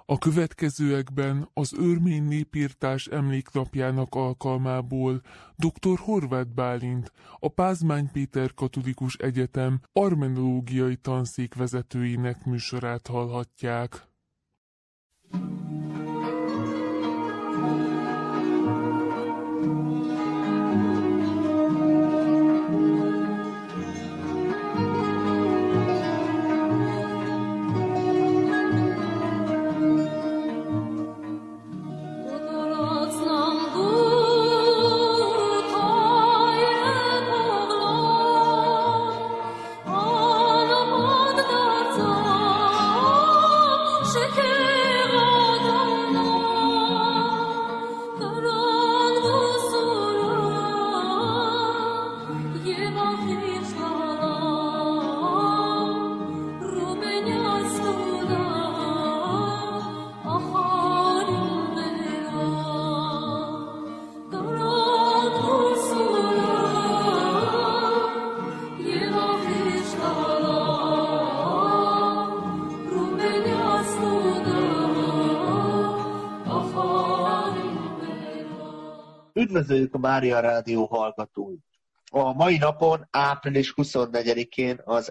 A következőekben az örmény népirtás emléknapjának alkalmából dr. Horváth Bálint, a Pázmány Péter Katolikus Egyetem armenológiai tanszék vezetőinek műsorát hallhatják. Üdvözöljük a Mária Rádió hallgatóit! A mai napon, április 24-én az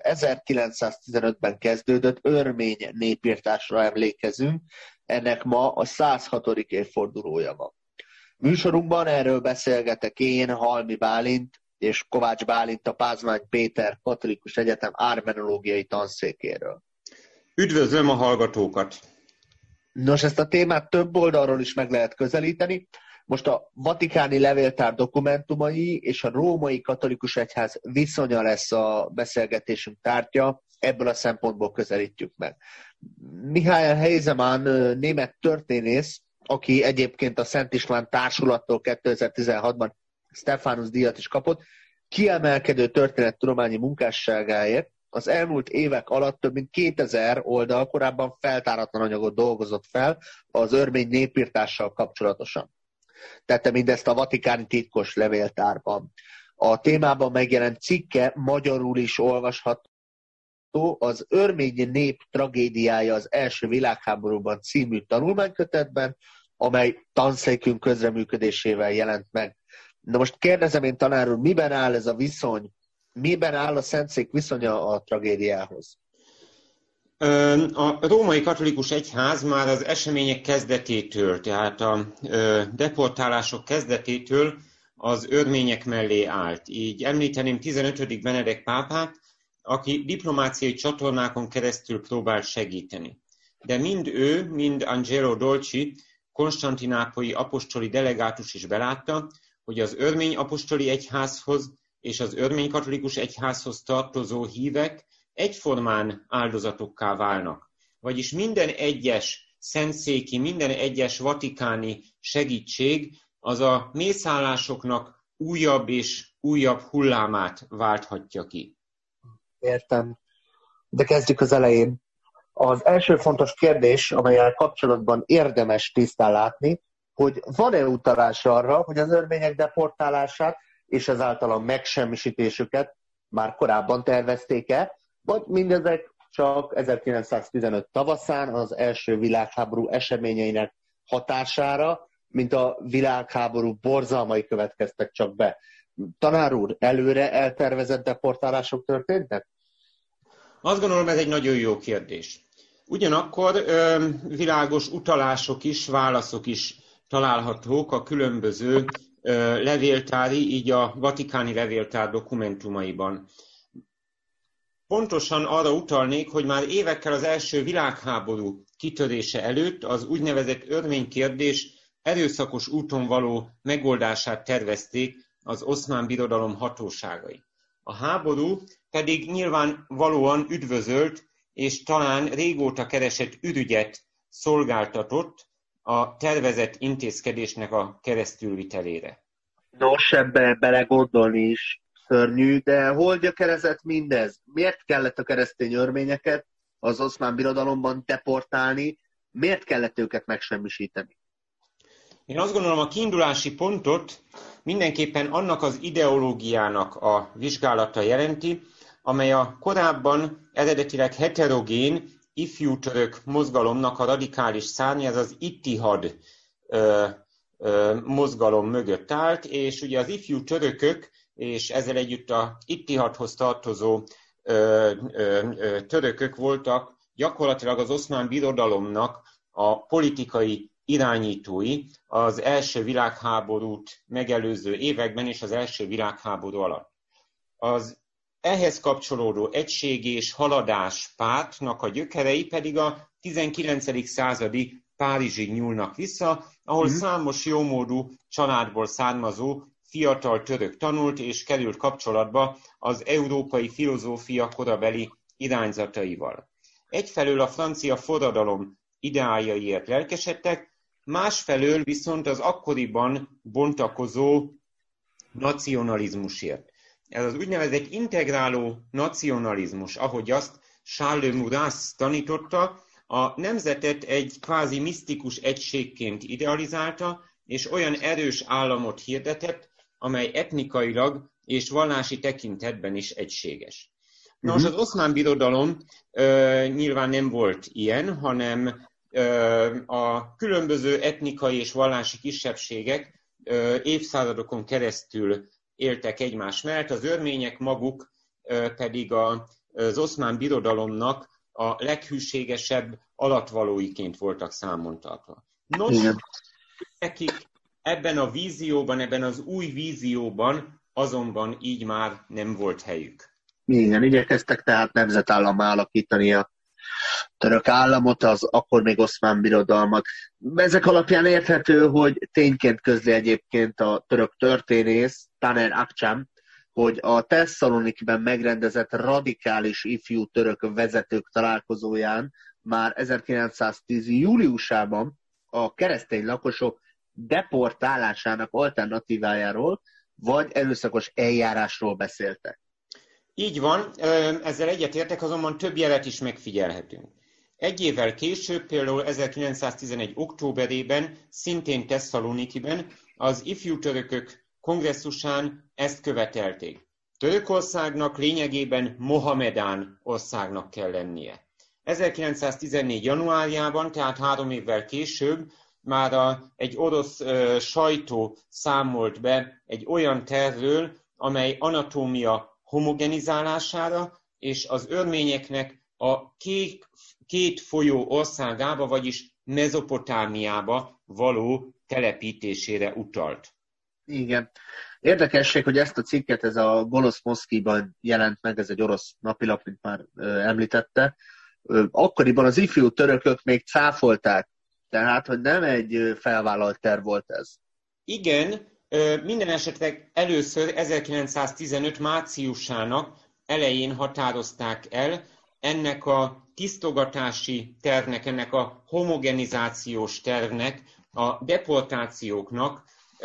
1915-ben kezdődött örmény népirtásra emlékezünk, ennek ma a 106. évfordulója van. Műsorunkban erről beszélgetek én, Halmi Bálint és Kovács Bálint, a Pázmány Péter Katolikus Egyetem armenológiai tanszékéről. Üdvözlöm a hallgatókat! Nos, ezt a témát több oldalról is meg lehet közelíteni. Most a vatikáni levéltár dokumentumai és a római katolikus egyház viszonya lesz a beszélgetésünk tárgya, ebből a szempontból közelítjük meg. Mihály Heisemann német történész, aki egyébként a Szent István Társulattól 2016-ban Stephanus díjat is kapott, kiemelkedő történettudományi munkásságáért az elmúlt évek alatt több mint 2000 oldal korábban feltáratlan anyagot dolgozott fel az örmény népirtással kapcsolatosan. Tette mindezt a vatikáni titkos levéltárban. A témában megjelent cikke magyarul is olvasható, az Örmény nép tragédiája az első világháborúban című tanulmánykötetben, amely tanszékünk közreműködésével jelent meg. Na most kérdezem én, tanár úr, miben áll ez a viszony, miben áll a Szentszék viszonya a tragédiához? A római katolikus egyház már az események kezdetétől, tehát a deportálások kezdetétől az örmények mellé állt. Így említeném 15. Benedek pápát, aki diplomáciai csatornákon keresztül próbált segíteni. De mind ő, mind Angelo Dolci, konstantinápolyi apostoli delegátus is belátta, hogy az örmény apostoli egyházhoz és az örmény katolikus egyházhoz tartozó hívek egyformán áldozatokká válnak. Vagyis minden egyes szentszéki, minden egyes vatikáni segítség az a mészállásoknak újabb és újabb hullámát válthatja ki. Értem. De kezdjük az elején. Az első fontos kérdés, amellyel kapcsolatban érdemes tisztán látni, hogy van-e utalás arra, hogy az örmények deportálását és ezáltal a megsemmisítésüket már korábban tervezték-e, vagy mindezek csak 1915 tavaszán az első világháború eseményeinek hatására, mint a világháború borzalmai következtek csak be. Tanár úr, előre eltervezett deportálások történtek? Azt gondolom, ez egy nagyon jó kérdés. Ugyanakkor világos utalások is, válaszok is találhatók a különböző levéltári, így a vatikáni levéltár dokumentumaiban. Pontosan arra utalnék, hogy már évekkel az első világháború kitörése előtt az úgynevezett örmény kérdés erőszakos úton való megoldását tervezték az Oszmán Birodalom hatóságai. A háború pedig nyilvánvalóan üdvözölt és talán régóta keresett ürügyet szolgáltatott a tervezett intézkedésnek a keresztülvitelére. Nos, ebbe belegondolni is szörnyű, de hol gyökerezett mindez? Miért kellett a keresztény örményeket az Oszmán Birodalomban deportálni? Miért kellett őket megsemmisíteni? Én azt gondolom, a kiindulási pontot mindenképpen annak az ideológiának a vizsgálata jelenti, amely a korábban eredetileg heterogén ifjú török mozgalomnak a radikális szárnya, ez az Ittihad mozgalom mögött állt, és ugye az ifjú törökök, és ezzel együtt a Ittihadhoz tartozó törökök voltak gyakorlatilag az Oszmán Birodalomnak a politikai irányítói az első világháborút megelőző években és az első világháború alatt. Az ehhez kapcsolódó Egység és Haladás pártnak a gyökerei pedig a 19. századi Párizsig nyúlnak vissza, ahol számos jómódú családból származó fiatal török tanult és került kapcsolatba az európai filozófia korabeli irányzataival. Egyfelől a francia forradalom ideájaiért lelkesedtek, másfelől viszont az akkoriban bontakozó nacionalizmusért. Ez az úgynevezett integráló nacionalizmus, ahogy azt Charles Maurras tanította, a nemzetet egy kvázi misztikus egységként idealizálta, és olyan erős államot hirdetett, amely etnikailag és vallási tekintetben is egységes. Nos, az Oszmán Birodalom nyilván nem volt ilyen, hanem a különböző etnikai és vallási kisebbségek évszázadokon keresztül éltek egymás mellett, az örmények maguk pedig az Oszmán Birodalomnak a leghűségesebb alattvalóiként voltak számon tartva. Nos, nekik ebben a vízióban, ebben az új vízióban azonban így már nem volt helyük. Igen, igyekeztek tehát nemzetállammá alakítani a török államot, az akkor még Oszmán Birodalmat. Ezek alapján érthető, hogy tényként közli egyébként a török történész Taner Akçam, hogy a Tesszalonikiben megrendezett radikális ifjú török vezetők találkozóján már 1910. júliusában a keresztény lakosok deportálásának alternatívájáról vagy erőszakos eljárásról beszéltek. Így van, ezzel egyetértek, azonban több jelet is megfigyelhetünk. Egy évvel később, például 1911. októberében, szintén Tesszalonikiben az ifjú törökök kongresszusán ezt követelték. Törökországnak lényegében mohamedán országnak kell lennie. 1914. januárjában, tehát 3 évvel később már egy orosz sajtó számolt be egy olyan tervről, amely anatómia homogenizálására és az örményeknek a két folyó országába, vagyis Mezopotámiába való telepítésére utalt. Igen. Érdekesség, hogy ezt a cikket, ez a Golos Moszkiban jelent meg, ez egy orosz napilap, mint már említette. Akkoriban az ifjú törökök még cáfolták, tehát, hogy nem egy felvállalt terv volt ez. Igen, minden esetre először 1915. márciusának elején határozták el ennek a tisztogatási tervnek, ennek a homogenizációs tervnek, a deportációknak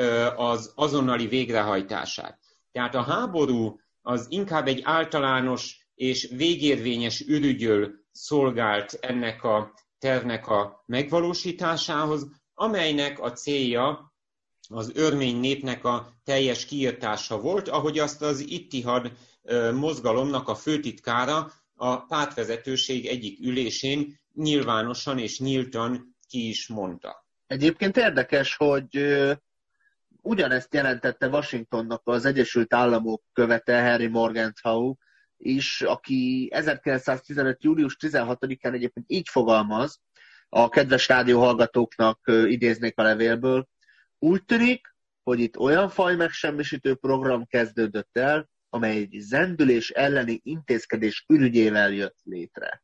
az azonnali végrehajtását. Tehát a háború az inkább egy általános és végérvényes ürügyöl szolgált ennek a tervnek a megvalósításához, amelynek a célja az örmény népnek a teljes kiirtása volt, ahogy azt az Ittihad mozgalomnak a főtitkára a pártvezetőség egyik ülésén nyilvánosan és nyíltan ki is mondta. Egyébként érdekes, hogy ugyanezt jelentette Washingtonnak az Egyesült Államok követe Henry Morgenthau is, aki 1915. július 16-án egyébként így fogalmaz, a kedves rádióhallgatóknak idéznék a levélből: úgy tűnik, hogy itt olyan fajmegsemmisítő program kezdődött el, amely egy zendülés elleni intézkedés ürügyével jött létre.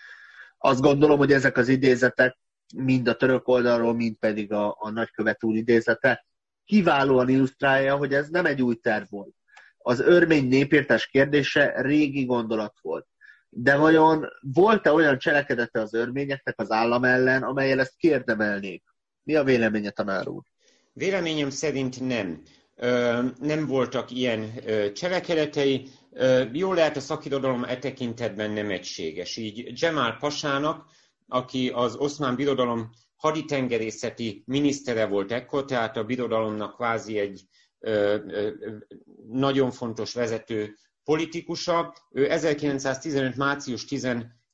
Azt gondolom, hogy ezek az idézetek mind a török oldalról, mind pedig a nagykövet úr idézete kiválóan illusztrálja, hogy ez nem egy új terv volt. Az örmény népírtás kérdése régi gondolat volt. De vajon volt-e olyan cselekedete az örményeknek az állam ellen, amellyel ezt kiérdemelnék? Mi a véleménye, tanár úr? Véleményem szerint nem. Nem voltak ilyen cselekedetei. Jól lehet, a szakirodalom e tekintetben nem egységes. Így Dzsemal Pasának, aki az Oszmán Birodalom haditengerészeti minisztere volt ekkor, tehát a birodalomnak kvázi egy nagyon fontos vezető politikusa. Ő 1915. március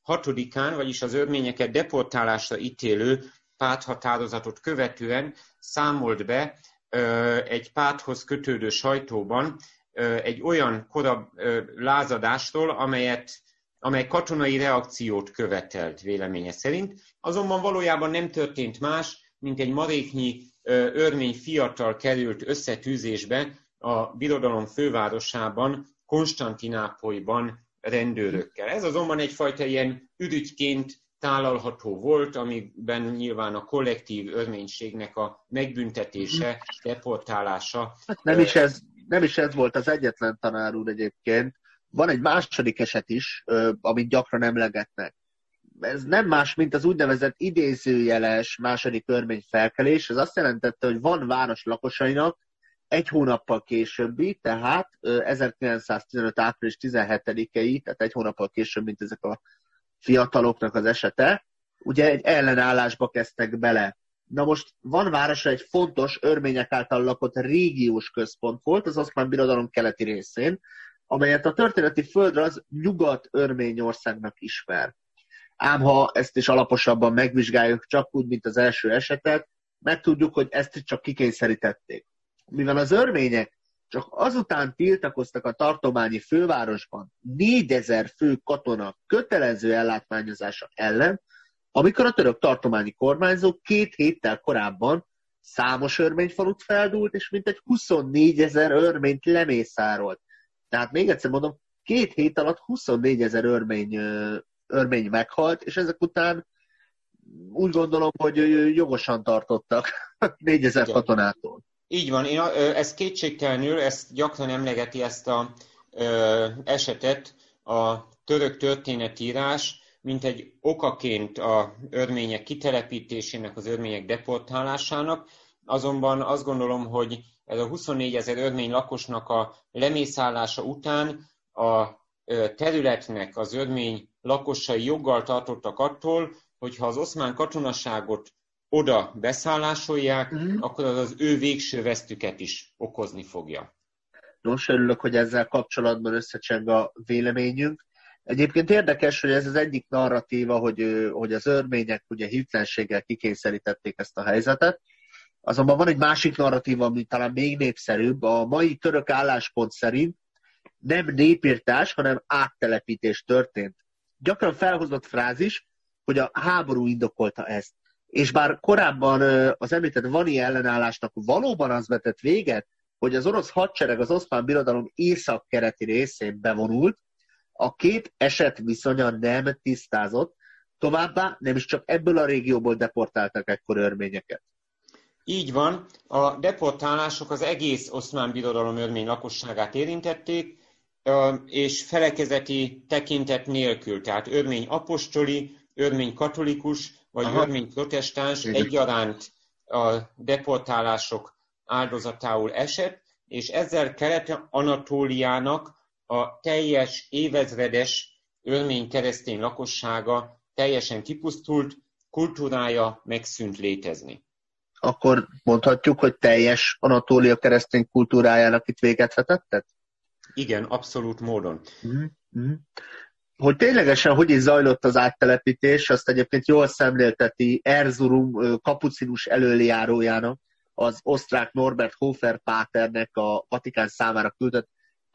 6-án, vagyis az örményeket deportálásra ítélő párthatározatot követően számolt be egy párthoz kötődő sajtóban egy olyan korabb lázadástól, amely katonai reakciót követelt véleménye szerint. Azonban valójában nem történt más, mint egy maréknyi örmény fiatal került összetűzésbe a birodalom fővárosában, Konstantinápolyban rendőrökkel. Ez azonban egyfajta ilyen ürügyként tálalható volt, amiben nyilván a kollektív örménységnek a megbüntetése, deportálása. Hát nem is ez volt az egyetlen, tanár úr, egyébként. Van egy második eset is, amit gyakran emlegetnek. Ez nem más, mint az úgynevezett idézőjeles második örmény felkelés. Ez azt jelentette, hogy van város lakosainak egy hónappal későbbi, tehát 1915. április 17-i, tehát egy hónappal később, mint ezek a fiataloknak az esete, ugye egy ellenállásba kezdtek bele. Na most van városa egy fontos örmények által lakott régiós központ volt, az Oszmán Birodalom keleti részén, amelyet a történeti földrajz Nyugat-Örményországnak ismer. Ám ha ezt is alaposabban megvizsgáljuk, csak úgy, mint az első esetet, megtudjuk, hogy ezt csak kikényszerítették. Mivel az örmények csak azután tiltakoztak a tartományi fővárosban 4000 fő katona kötelező ellátmányozása ellen, amikor a török tartományi kormányzó 2 héttel korábban számos örményfalut feldúlt, és mintegy 24 000 örményt lemészárolt. Tehát még egyszer mondom, 2 hét alatt 24 000 örmény meghalt, és ezek után úgy gondolom, hogy jogosan tartottak 4000 katonától. Így van, ez kétségtelenül, ezt gyakran emlegeti ezt az esetet a török történetírás, mint egy okaként az örmények kitelepítésének, az örmények deportálásának. Azonban azt gondolom, hogy ez a 24 000 örmény lakosnak a lemészállása után a területnek az örmény lakosai joggal tartottak attól, hogyha az oszmán katonaságot oda beszállásolják, akkor az ő végső vesztüket is okozni fogja. Nos, örülök, hogy ezzel kapcsolatban összecseng a véleményünk. Egyébként érdekes, hogy ez az egyik narratíva, hogy az örmények ugye hirtelenséggel kikényszerítették ezt a helyzetet. Azonban van egy másik narratíva, ami talán még népszerűbb. A mai török álláspont szerint nem népirtás, hanem áttelepítés történt. Gyakran felhozott frázis, hogy a háború indokolta ezt. És bár korábban az említett vani ellenállásnak valóban az vetett véget, hogy az orosz hadsereg az Oszmán Birodalom északkeleti részén bevonult, a két eset viszonya nem tisztázott, továbbá nem is csak ebből a régióból deportáltak ekkor örményeket. Így van, a deportálások az egész Oszmán Birodalom örmény lakosságát érintették, és felekezeti tekintet nélkül, tehát örmény apostoli, örmény katolikus, vagy örmény protestáns egyaránt a deportálások áldozatául esett, és ezzel Kelet-Anatóliának a teljes évezredes örmény keresztény lakossága teljesen kipusztult, kultúrája megszűnt létezni. Akkor mondhatjuk, hogy teljes Anatólia keresztény kultúrájának itt véget vetettek? Igen, abszolút módon. Hogy ténylegesen hogy is zajlott az áttelepítés, azt egyébként jól szemlélteti Erzurum kapucinus elöljárójának, az osztrák Norbert Hofer páternek a Vatikán számára küldött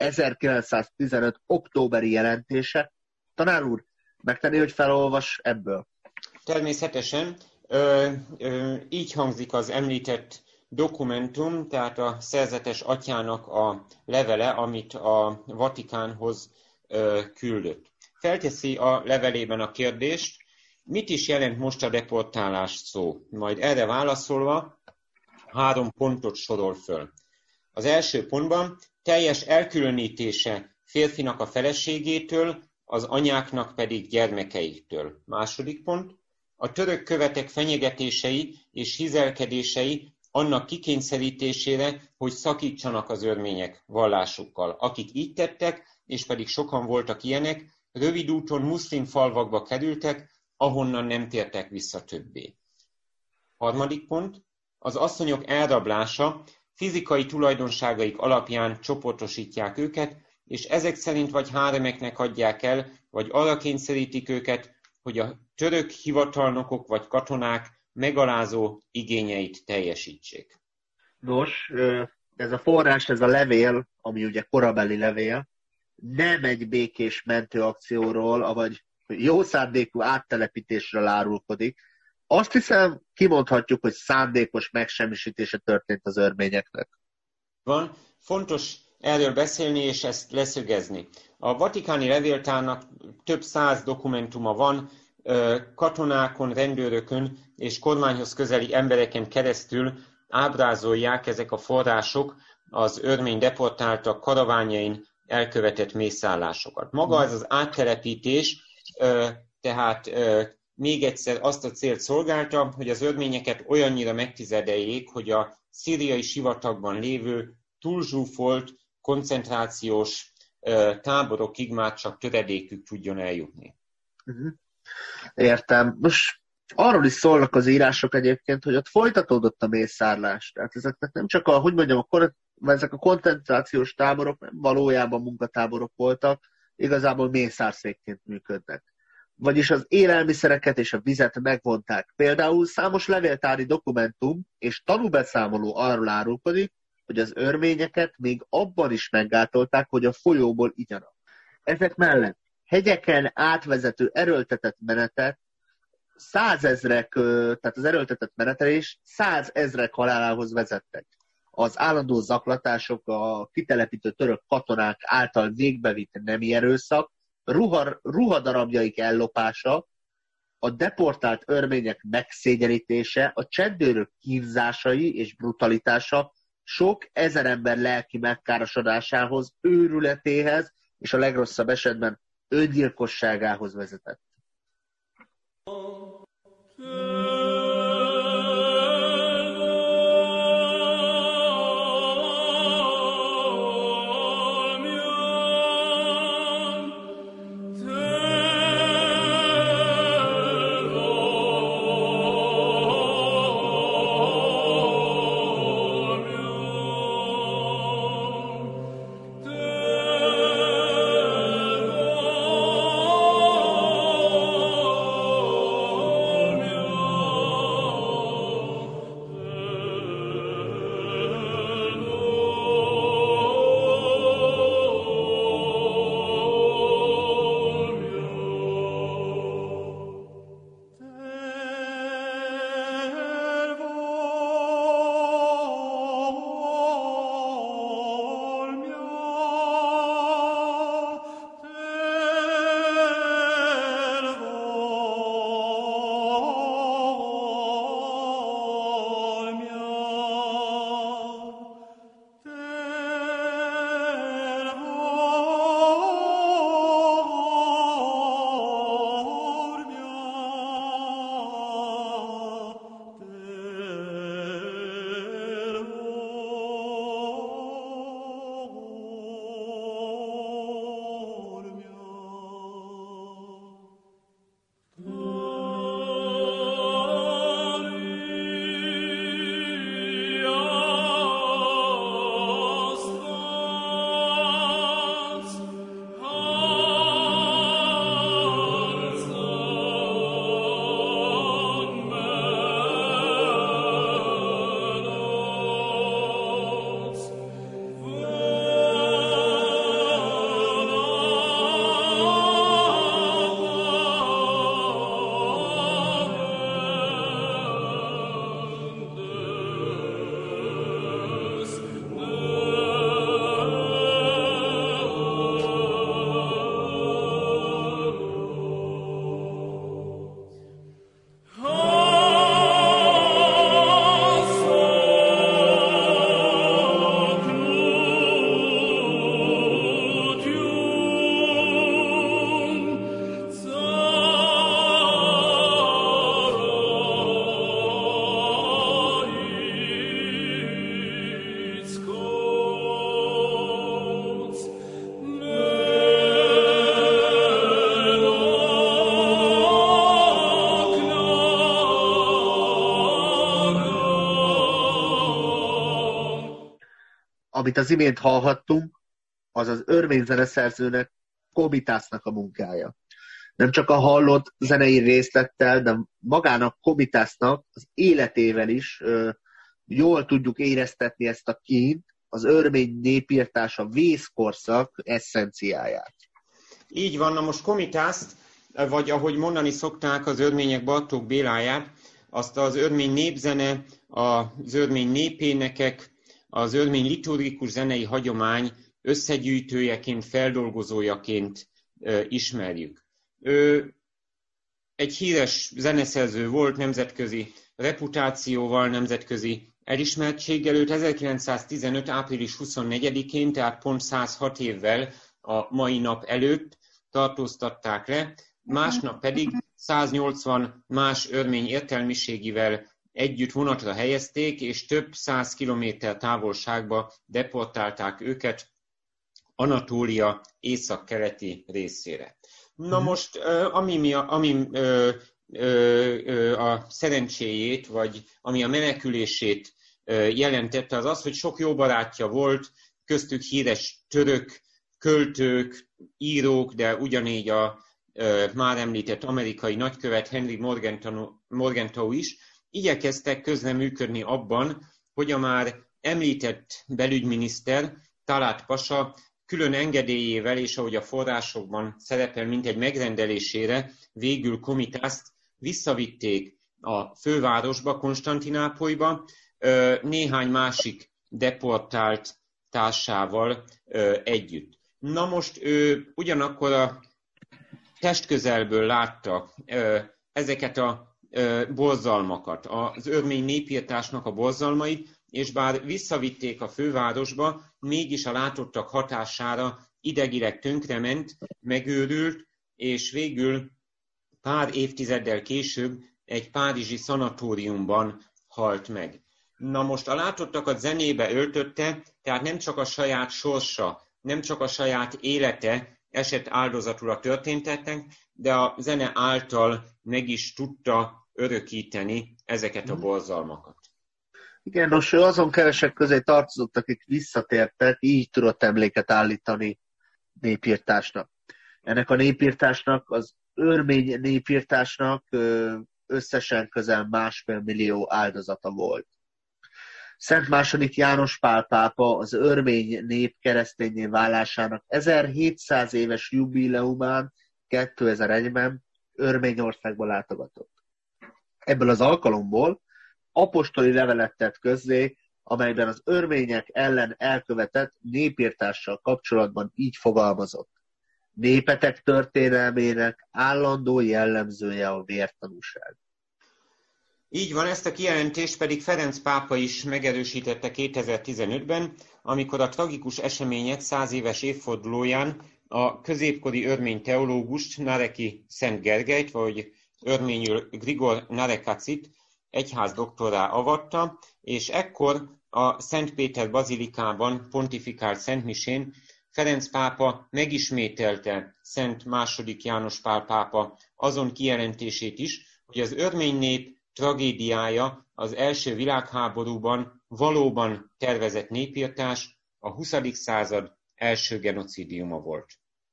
1915. októberi jelentése. Tanár úr, megtenné, hogy felolvas ebből? Természetesen. Így hangzik az említett dokumentum, tehát a szerzetes atyának a levele, amit a Vatikánhoz küldött. Felteszi a levelében a kérdést, mit is jelent most a deportálás szó? Majd erre válaszolva 3 pontot sorol föl. Az első pontban teljes elkülönítése férfinak a feleségétől, az anyáknak pedig gyermekeiktől. Második pont, a török követek fenyegetései és hizelkedései annak kikényszerítésére, hogy szakítsanak az örmények vallásukkal. Akik így tettek, és pedig sokan voltak ilyenek, rövid úton muszlim falvakba kerültek, ahonnan nem tértek vissza többé. Harmadik pont, az asszonyok elrablása, fizikai tulajdonságaik alapján csoportosítják őket, és ezek szerint vagy háremeknek adják el, vagy arra kényszerítik őket, hogy a török hivatalnokok vagy katonák megalázó igényeit teljesítsék. Nos, ez a forrás, ez a levél, ami ugye korabeli levél, nem egy békés mentőakcióról, vagy jó szándékú áttelepítésről árulkodik. Azt hiszem, kimondhatjuk, hogy szándékos megsemmisítése történt az örményeknek. Van, fontos erről beszélni és ezt leszögezni. A vatikáni levéltárnak több száz dokumentuma van, katonákon, rendőrökön és kormányhoz közeli embereken keresztül ábrázolják ezek a források az örmény deportáltak karavánjain elkövetett mészállásokat. Maga ez az áttelepítés tehát még egyszer azt a célt szolgálta, hogy az örményeket olyannyira megtizedeljék, hogy a szíriai sivatagban lévő túlzsúfolt koncentrációs táborokig már csak töredékük tudjon eljutni. Értem. Most arról is szólnak az írások egyébként, hogy ott folytatódott a mészárlás. Tehát ezeknek nem csak ezek a koncentrációs táborok nem valójában munkatáborok voltak, igazából mészárszékként működnek. Vagyis az élelmiszereket és a vizet megvonták. Például számos levéltári dokumentum és tanúbeszámoló arról árulkodik, hogy az örményeket még abban is meggátolták, hogy a folyóból igyanak. Ezek mellett hegyeken átvezető erőltetett menetek tehát az erőltetett menetelés 100 000 halálához vezettek. Az állandó zaklatások, a kitelepítő török katonák által végbevitt nemi erőszak, ruhadarabjaik ellopása, a deportált örmények megszégyenítése, a csendőrök kínzásai és brutalitása sok ezer ember lelki megkárosodásához, őrületéhez és a legrosszabb esetben öngyilkosságához vezetett. Amit az imént hallhattunk, az az örmény zeneszerzőnek, Komitásznak a munkája. nem csak a hallott zenei részlettel, de magának Komitásznak az életével is jól tudjuk éreztetni ezt a kínt, az örmény népírtás, a vészkorszak eszenciáját. Így van, na most Komitászt, vagy ahogy mondani szokták az örmények Bartók Béláját, azt az örmény népzene, az örmény népénekek, az örmény liturgikus zenei hagyomány összegyűjtőjeként, feldolgozójaként ismerjük. Ő egy híres zeneszerző volt, nemzetközi reputációval, nemzetközi elismertséggel. Őt 1915. április 24-én, tehát pont 106 évvel a mai nap előtt tartóztatták le, másnap pedig 180 más örmény értelmiségivel együtt vonatra helyezték, és több 100 kilométer távolságba deportálták őket Anatólia északkeleti részére. Na most, ami a szerencséjét, vagy ami a menekülését jelentette, az az, hogy sok jó barátja volt, köztük híres török költők, írók, de ugyanígy a már említett amerikai nagykövet Henry Morgenthau is igyekeztek közreműködni abban, hogy a már említett belügyminiszter, Talat Pasa külön engedélyével, és ahogy a forrásokban szerepel, mint egy megrendelésére, végül Komitászt visszavitték a fővárosba, Konstantinápolyba, néhány másik deportált társával együtt. Na most ő ugyanakkor a testközelből látta ezeket a borzalmakat, az örmény népírtásnak a borzalmait, és bár visszavitték a fővárosba, mégis a látottak hatására idegileg tönkrement, megőrült, és végül pár évtizeddel később egy párizsi szanatóriumban halt meg. Na most a látottakat zenébe öltötte, tehát nem csak a saját sorsa, nem csak a saját élete esett áldozatul a történteknek, de a zene által meg is tudta örökíteni ezeket a borzalmakat. Igen, nos, ő azon kevesek közé tartozott, akik visszatértek, így tudott emléket állítani népírtásnak. Ennek a népírtásnak, az örmény népírtásnak összesen közel 1,5 millió áldozata volt. Szent II. János Pál pápa az örmény nép kereszténnyé válásának 1700 éves jubileumán 2001-ben Örményországba látogatott. Ebből az alkalomból apostoli levelet tett közzé, amelyben az örmények ellen elkövetett népírtással kapcsolatban így fogalmazott: népetek történelmének állandó jellemzője a vértanúság. Így van, ezt a kijelentést pedig Ferenc pápa is megerősítette 2015-ben, amikor a tragikus események 100 éves évfordulóján a középkori örmény teológust, Nareki Szent Gergelyt, vagy örményül Grigor Narekacit egyházdoktorrá avatta, és ekkor a Szent Péter bazilikában pontifikált szentmisén Ferenc pápa megismételte Szent II. János Pál pápa azon kijelentését is, hogy az örmény nép tragédiája az első világháborúban valóban tervezett népírtás, a 20. század első genocidiuma volt.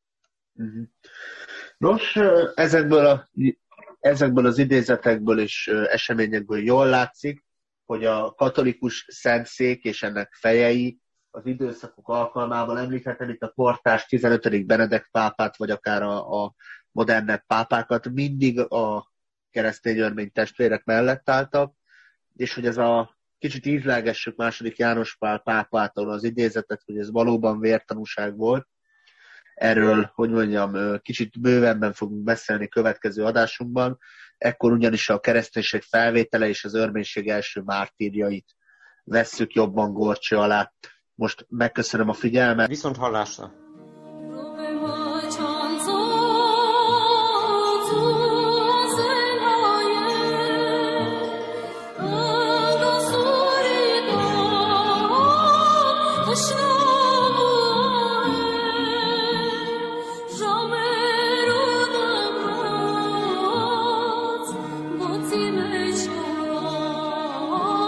Nos, ezekből az idézetekből és eseményekből jól látszik, hogy a katolikus szentszék és ennek fejei az időszakok alkalmával, említhetem itt a kortárs 15. Benedek pápát, vagy akár a modernebb pápákat, mindig a keresztény örmény testvérek mellett álltak, és hogy ez a kicsit ízlelgessük II. János Pál pápától az idézetet, hogy ez valóban vértanúság volt. Erről, hogy mondjam, kicsit bővebben fogunk beszélni következő adásunkban. Ekkor ugyanis a kereszténység felvétele és az örménység első mártírjait vesszük jobban górcső alá. Most megköszönöm a figyelmet. Viszont hallásra!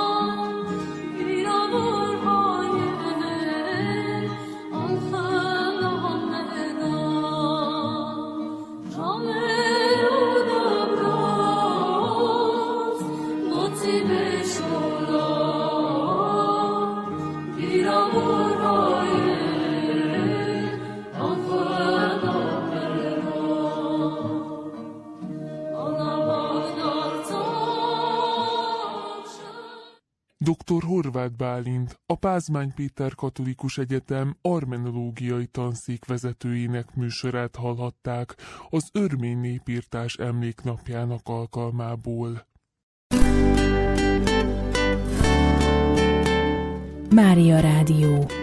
Oh Dr. Horváth Bálint, a Pázmány Péter Katolikus Egyetem armenológiai tanszék vezetőjének műsorát hallhatták az örmény népírtás emléknapjának alkalmából. Mária Rádió.